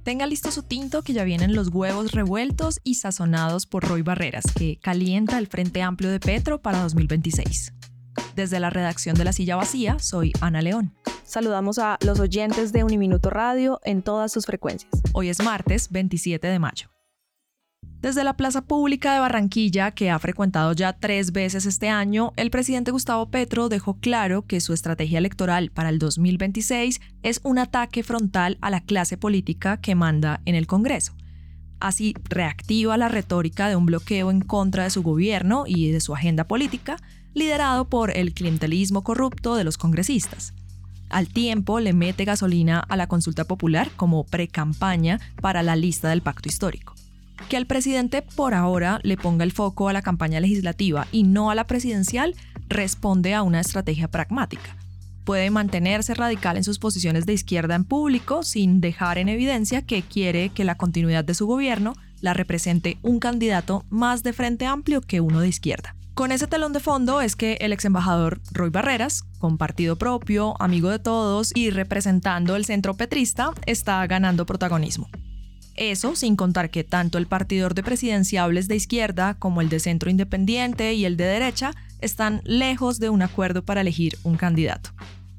Tenga listo su tinto que ya vienen los huevos revueltos y sazonados por Roy Barreras, que calienta el Frente Amplio de Petro para 2026. Desde la redacción de La Silla Vacía, soy Ana León. Saludamos a los oyentes de Uniminuto Radio en todas sus frecuencias. Hoy es martes 27 de mayo. Desde la plaza pública de Barranquilla, que ha frecuentado ya 3 veces este año, el presidente Gustavo Petro dejó claro que su estrategia electoral para el 2026 es un ataque frontal a la clase política que manda en el Congreso. Así reactiva la retórica de un bloqueo en contra de su gobierno y de su agenda política, liderado por el clientelismo corrupto de los congresistas. Al tiempo, le mete gasolina a la consulta popular como precampaña para la lista del pacto histórico. Que al presidente por ahora le ponga el foco a la campaña legislativa y no a la presidencial responde a una estrategia pragmática. Puede mantenerse radical en sus posiciones de izquierda en público sin dejar en evidencia que quiere que la continuidad de su gobierno la represente un candidato más de Frente Amplio que uno de izquierda. Con ese telón de fondo es que el exembajador Roy Barreras, con partido propio, amigo de todos y representando el centro petrista, está ganando protagonismo. Eso sin contar que tanto el partidor de presidenciables de izquierda como el de centro independiente y el de derecha están lejos de un acuerdo para elegir un candidato.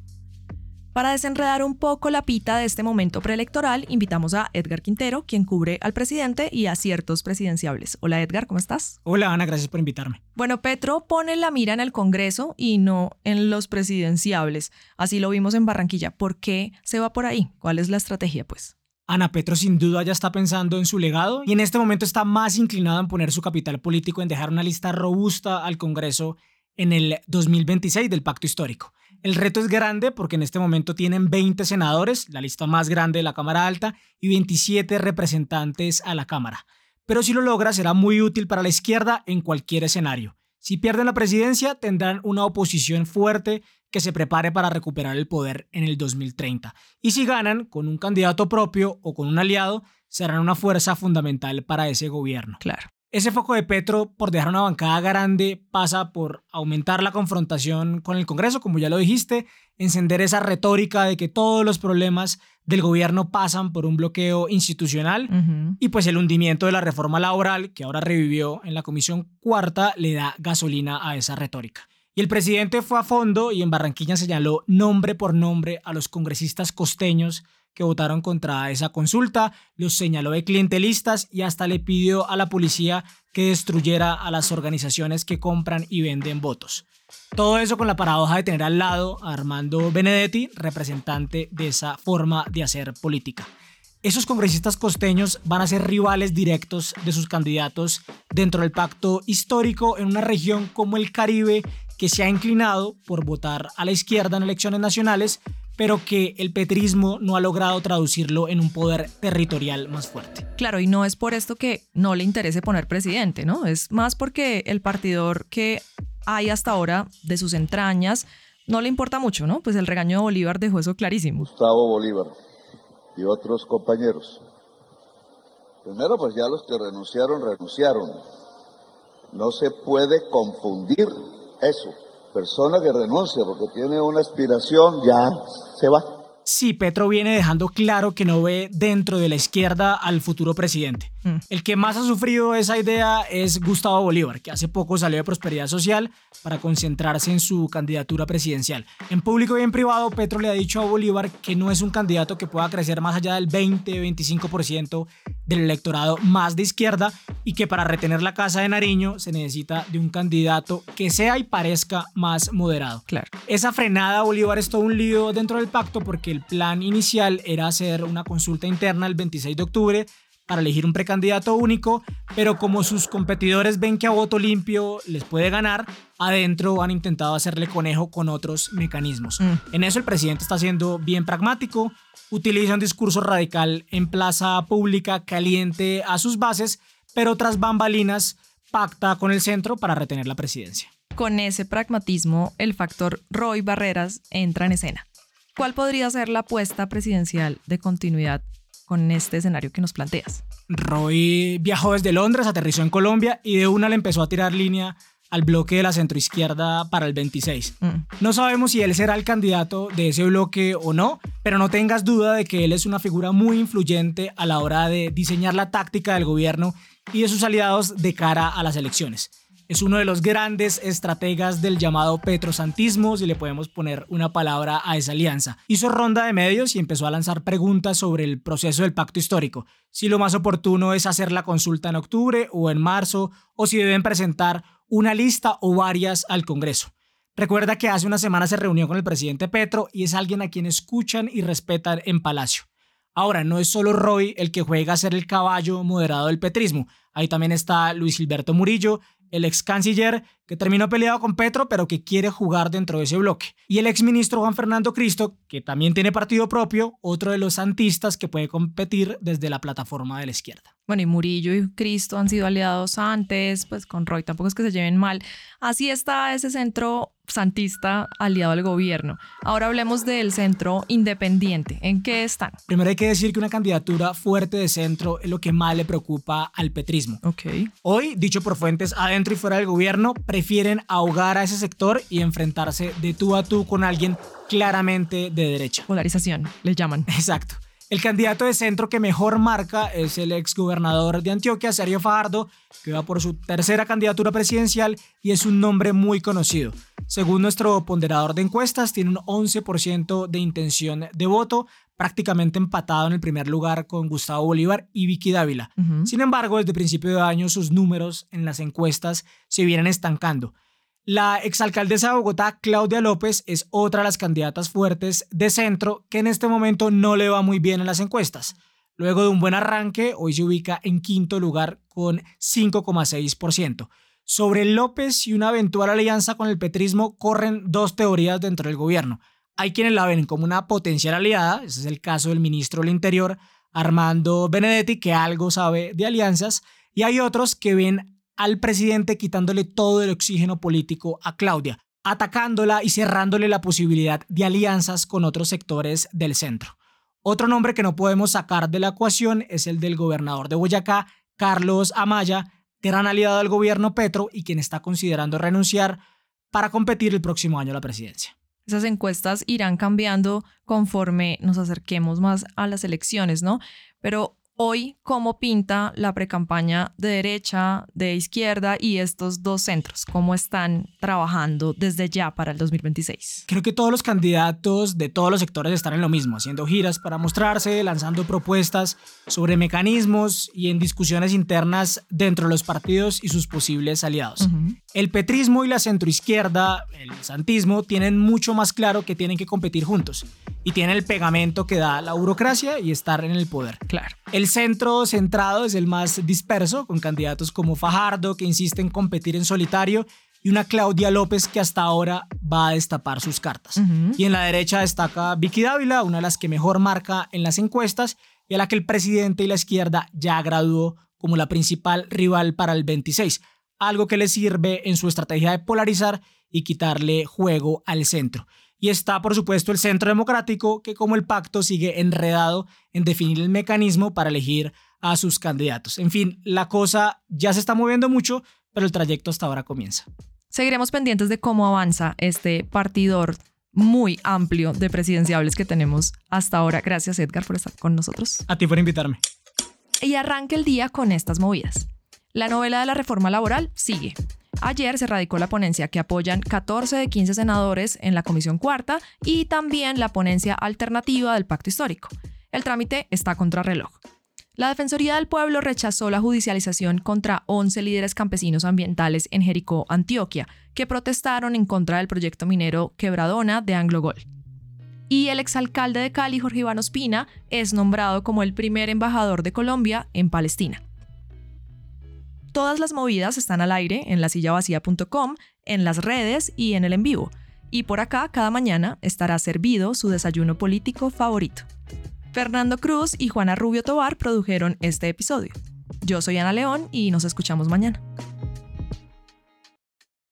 Para desenredar un poco la pita de este momento preelectoral, invitamos a Edgar Quintero, quien cubre al presidente y a ciertos presidenciables. Hola Edgar, ¿cómo estás? Hola Ana, gracias por invitarme. Bueno, Petro pone la mira en el Congreso y no en los presidenciables. Así lo vimos en Barranquilla. ¿Por qué se va por ahí? ¿Cuál es la estrategia, pues? Ana, Petro sin duda ya está pensando en su legado y en este momento está más inclinado en poner su capital político en dejar una lista robusta al Congreso en el 2026 del Pacto Histórico. El reto es grande porque en este momento tienen 20 senadores, la lista más grande de la Cámara Alta, y 27 representantes a la Cámara. Pero si lo logra será muy útil para la izquierda en cualquier escenario. Si pierden la presidencia tendrán una oposición fuerte que se prepare para recuperar el poder en el 2030. Y si ganan con un candidato propio o con un aliado, serán una fuerza fundamental para ese gobierno. Claro. Ese foco de Petro por dejar una bancada grande pasa por aumentar la confrontación con el Congreso, como ya lo dijiste, encender esa retórica de que todos los problemas del gobierno pasan por un bloqueo institucional y pues el hundimiento de la reforma laboral, que ahora revivió en la Comisión Cuarta, le da gasolina a esa retórica. Y el presidente fue a fondo y en Barranquilla señaló nombre por nombre a los congresistas costeños que votaron contra esa consulta, los señaló de clientelistas y hasta le pidió a la policía que destruyera a las organizaciones que compran y venden votos. Todo eso con la paradoja de tener al lado a Armando Benedetti, representante de esa forma de hacer política. Esos congresistas costeños van a ser rivales directos de sus candidatos dentro del pacto histórico en una región como el Caribe que se ha inclinado por votar a la izquierda en elecciones nacionales, pero que el petrismo no ha logrado traducirlo en un poder territorial más fuerte. Claro, y no es por esto que no le interese poner presidente, ¿no? Es más porque el partidor que hay hasta ahora de sus entrañas no le importa mucho, ¿no? Pues el regaño de Bolívar dejó eso clarísimo. Gustavo Bolívar y otros compañeros. Primero, pues ya los que renunciaron. No se puede confundir eso. Persona que renuncia porque tiene una aspiración ya se va. Sí, Petro viene dejando claro que no ve dentro de la izquierda al futuro presidente. El que más ha sufrido esa idea es Gustavo Bolívar, que hace poco salió de Prosperidad Social para concentrarse en su candidatura presidencial. En público y en privado, Petro le ha dicho a Bolívar que no es un candidato que pueda crecer más allá del 20-25% del electorado más de izquierda y que para retener la Casa de Nariño se necesita de un candidato que sea y parezca más moderado. Claro. Esa frenada a Bolívar es todo un lío dentro del pacto porque el plan inicial era hacer una consulta interna el 26 de octubre para elegir un precandidato único, pero como sus competidores ven que a voto limpio les puede ganar, adentro han intentado hacerle conejo con otros mecanismos. En eso el presidente está siendo bien pragmático, utiliza un discurso radical en plaza pública caliente a sus bases, pero tras bambalinas pacta con el centro para retener la presidencia. Con ese pragmatismo, el factor Roy Barreras entra en escena. ¿Cuál podría ser la apuesta presidencial de continuidad con este escenario que nos planteas? Roy viajó desde Londres, aterrizó en Colombia y de una le empezó a tirar línea al bloque de la centroizquierda para el 26. No sabemos si él será el candidato de ese bloque o no, pero no tengas duda de que él es una figura muy influyente a la hora de diseñar la táctica del gobierno y de sus aliados de cara a las elecciones. Es uno de los grandes estrategas del llamado petrosantismo, si le podemos poner una palabra a esa alianza. Hizo ronda de medios y empezó a lanzar preguntas sobre el proceso del pacto histórico, si lo más oportuno es hacer la consulta en octubre o en marzo, o si deben presentar una lista o varias al Congreso. Recuerda que hace una semana se reunió con el presidente Petro y es alguien a quien escuchan y respetan en Palacio. Ahora, no es solo Roy el que juega a ser el caballo moderado del petrismo. Ahí también está Luis Gilberto Murillo, el ex canciller que terminó peleado con Petro pero que quiere jugar dentro de ese bloque. Y el ex ministro Juan Fernando Cristo, que también tiene partido propio, otro de los santistas que puede competir desde la plataforma de la izquierda. Bueno, y Murillo y Cristo han sido aliados antes, pues con Roy tampoco es que se lleven mal. Así está ese centro santista aliado al gobierno. Ahora hablemos del centro independiente. ¿En qué están? Primero hay que decir que una candidatura fuerte de centro es lo que más le preocupa al petrismo. Okay. Hoy, dicho por fuentes adentro y fuera del gobierno, prefieren ahogar a ese sector y enfrentarse de tú a tú con alguien claramente de derecha. Polarización, le llaman. Exacto. El candidato de centro que mejor marca es el exgobernador de Antioquia, Sergio Fajardo, que va por su tercera candidatura presidencial y es un nombre muy conocido. Según nuestro ponderador de encuestas, tiene un 11% de intención de voto, prácticamente empatado en el primer lugar con Gustavo Bolívar y Vicky Dávila. Sin embargo, desde principio de año sus números en las encuestas se vienen estancando. La exalcaldesa de Bogotá, Claudia López, es otra de las candidatas fuertes de centro que en este momento no le va muy bien en las encuestas. Luego de un buen arranque, hoy se ubica en quinto lugar con 5,6%. Sobre López y una eventual alianza con el petrismo corren dos teorías dentro del gobierno. Hay quienes la ven como una potencial aliada, ese es el caso del ministro del Interior, Armando Benedetti, que algo sabe de alianzas, y hay otros que ven al presidente quitándole todo el oxígeno político a Claudia, atacándola y cerrándole la posibilidad de alianzas con otros sectores del centro. Otro nombre que no podemos sacar de la ecuación es el del gobernador de Boyacá, Carlos Amaya, gran aliado del gobierno Petro y quien está considerando renunciar para competir el próximo año a la presidencia. Esas encuestas irán cambiando conforme nos acerquemos más a las elecciones, ¿no? Pero hoy, ¿cómo pinta la precampaña de derecha, de izquierda y estos dos centros? ¿Cómo están trabajando desde ya para el 2026? Creo que todos los candidatos de todos los sectores están en lo mismo, haciendo giras para mostrarse, lanzando propuestas sobre mecanismos y en discusiones internas dentro de los partidos y sus posibles aliados. El petrismo y la centroizquierda, el santismo, tienen mucho más claro que tienen que competir juntos y tienen el pegamento que da la burocracia y estar en el poder. Claro. El centro centrado es el más disperso, con candidatos como Fajardo, que insiste en competir en solitario, y una Claudia López que hasta ahora va a destapar sus cartas. Y en la derecha destaca Vicky Dávila, una de las que mejor marca en las encuestas, y a la que el presidente y la izquierda ya graduó como la principal rival para el 26, algo que le sirve en su estrategia de polarizar y quitarle juego al centro. Y está, por supuesto, el Centro Democrático, que como el pacto sigue enredado en definir el mecanismo para elegir a sus candidatos. En fin, la cosa ya se está moviendo mucho, pero el trayecto hasta ahora comienza. Seguiremos pendientes de cómo avanza este partidor muy amplio de presidenciables que tenemos hasta ahora. Gracias, Edgar, por estar con nosotros. A ti por invitarme. Y arranca el día con estas movidas. La novela de la reforma laboral sigue. Ayer se radicó la ponencia que apoyan 14 de 15 senadores en la Comisión Cuarta y también la ponencia alternativa del Pacto Histórico. El trámite está contrarreloj. La Defensoría del Pueblo rechazó la judicialización contra 11 líderes campesinos ambientales en Jericó, Antioquia, que protestaron en contra del proyecto minero Quebradona de Anglo Gold. Y el exalcalde de Cali, Jorge Iván Ospina, es nombrado como el primer embajador de Colombia en Palestina. Todas las movidas están al aire en lasillavacía.com, en las redes y en el en vivo. Y por acá, cada mañana, estará servido su desayuno político favorito. Fernando Cruz y Juana Rubio Tobar produjeron este episodio. Yo soy Ana León y nos escuchamos mañana.